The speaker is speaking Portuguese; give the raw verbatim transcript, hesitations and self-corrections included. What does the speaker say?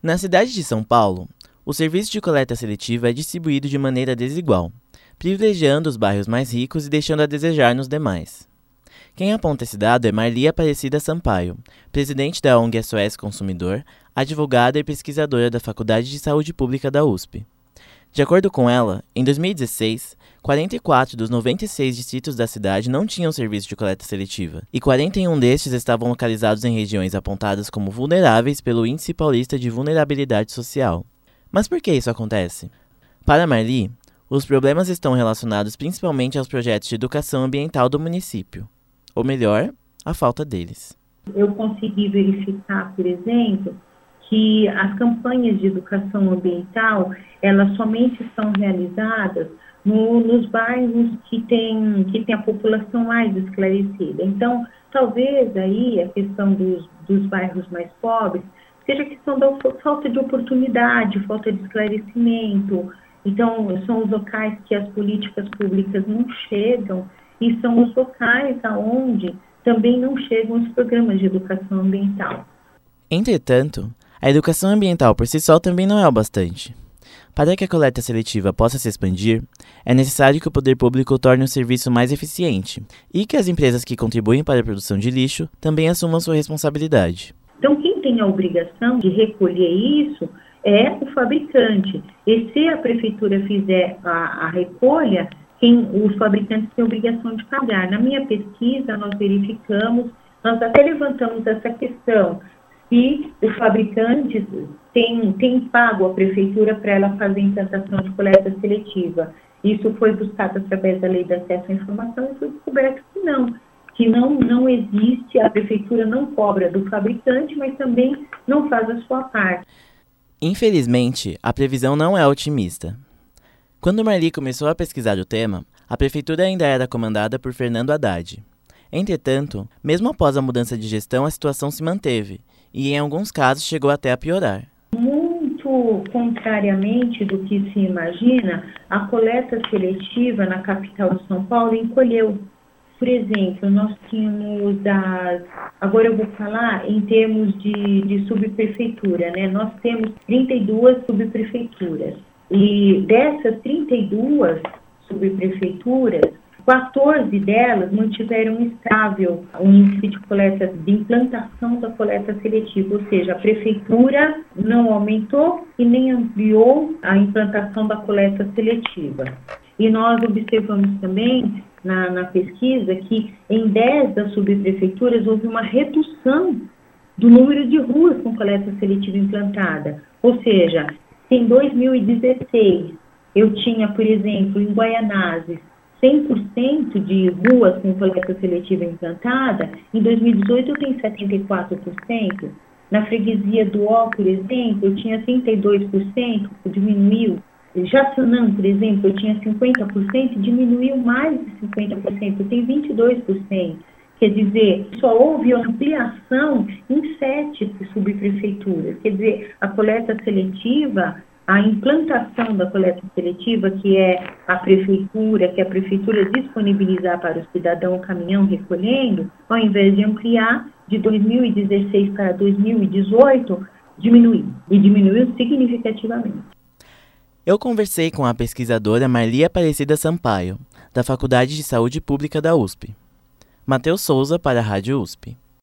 Na cidade de São Paulo, o serviço de coleta seletiva é distribuído de maneira desigual, privilegiando os bairros mais ricos e deixando a desejar nos demais. Quem aponta esse dado é Marli Aparecida Sampaio, presidente da O N G S O S Consumidor, advogada e pesquisadora da Faculdade de Saúde Pública da U S P. De acordo com ela, em dois mil e dezesseis, quarenta e quatro dos noventa e seis distritos da cidade não tinham serviço de coleta seletiva, e quarenta e um destes estavam localizados em regiões apontadas como vulneráveis pelo Índice Paulista de Vulnerabilidade Social. Mas por que isso acontece? Para Marli, os problemas estão relacionados principalmente aos projetos de educação ambiental do município, ou melhor, a falta deles. Eu consegui verificar, por exemplo, que as campanhas de educação ambiental, elas somente são realizadas no, nos bairros que tem, que tem a população mais esclarecida. Então, talvez aí a questão dos, dos bairros mais pobres seja a questão da falta de oportunidade, falta de esclarecimento. Então, são os locais que as políticas públicas não chegam e são os locais aonde também não chegam os programas de educação ambiental. Entretanto, a educação ambiental por si só também não é o bastante. Para que a coleta seletiva possa se expandir, é necessário que o poder público torne o serviço mais eficiente e que as empresas que contribuem para a produção de lixo também assumam sua responsabilidade. Então, quem tem a obrigação de recolher isso é o fabricante. E se a prefeitura fizer a, a recolha, quem, os fabricantes têm a obrigação de pagar. Na minha pesquisa, nós verificamos, nós até levantamos essa questão, se os fabricantes têm, têm pago a prefeitura para ela fazer a implantação de coleta seletiva. Isso foi buscado através da Lei de Acesso à Informação e foi descoberto que não, que não, não existe, a prefeitura não cobra do fabricante, mas também não faz a sua parte. Infelizmente, a previsão não é otimista. Quando Marli começou a pesquisar o tema, a prefeitura ainda era comandada por Fernando Haddad. Entretanto, mesmo após a mudança de gestão, a situação se manteve e, em alguns casos, chegou até a piorar. Muito contrariamente do que se imagina, a coleta seletiva na capital de São Paulo encolheu. Por exemplo, nós tínhamos as... Agora eu vou falar em termos de, de subprefeitura, né? Nós temos trinta e duas subprefeituras. E dessas trinta e duas subprefeituras, quatorze delas mantiveram estável o índice de coleta, de implantação da coleta seletiva, ou seja, a prefeitura não aumentou e nem ampliou a implantação da coleta seletiva. E nós observamos também na, na pesquisa que em dez das subprefeituras houve uma redução do número de ruas com coleta seletiva implantada, ou seja, em dois mil e dezesseis eu tinha, por exemplo, em Guaianazes, cem por cento de ruas com coleta seletiva implantada, em dois mil e dezoito eu tenho setenta e quatro por cento. Na freguesia do Ó, por exemplo, eu tinha trinta e dois por cento, diminuiu. Jaçanã, por exemplo, eu tinha cinquenta por cento, diminuiu mais de cinquenta por cento, eu tenho vinte e dois por cento. Quer dizer, só houve ampliação em sete subprefeituras. Quer dizer, a coleta seletiva, a implantação da coleta seletiva, que é a prefeitura, que a prefeitura disponibilizar para o cidadão o caminhão recolhendo, ao invés de ampliar de dois mil e dezesseis para dois mil e dezoito, diminuiu, e diminuiu significativamente. Eu conversei com a pesquisadora Marli Aparecida Sampaio, da Faculdade de Saúde Pública da U S P. Matheus Souza para a Rádio U S P.